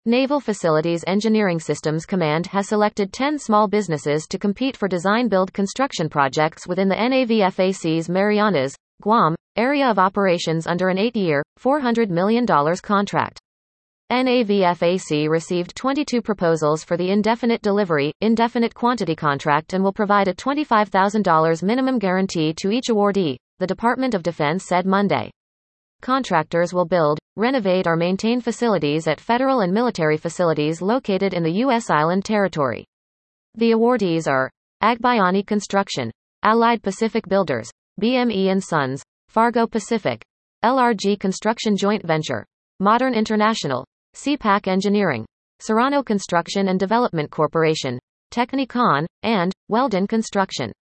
Naval Facilities Engineering Systems Command has selected 10 small businesses to compete for design-build construction projects within the NAVFAC's Marianas, Guam, area of operations under an 8-year, $400 million contract. NAVFAC received 22 proposals for the indefinite delivery, indefinite quantity contract and will provide a $25,000 minimum guarantee to each awardee, the Department of Defense said Monday. Contractors will build, renovate or maintain facilities at federal and military facilities located in the U.S. Island Territory. The awardees are Agbayani Construction, Allied Pacific Builders, BME & Sons, Fargo Pacific, LRG Construction Joint Venture, Modern International, CPAC Engineering, Serrano Construction and Development Corporation, Technicon, and Weldon Construction.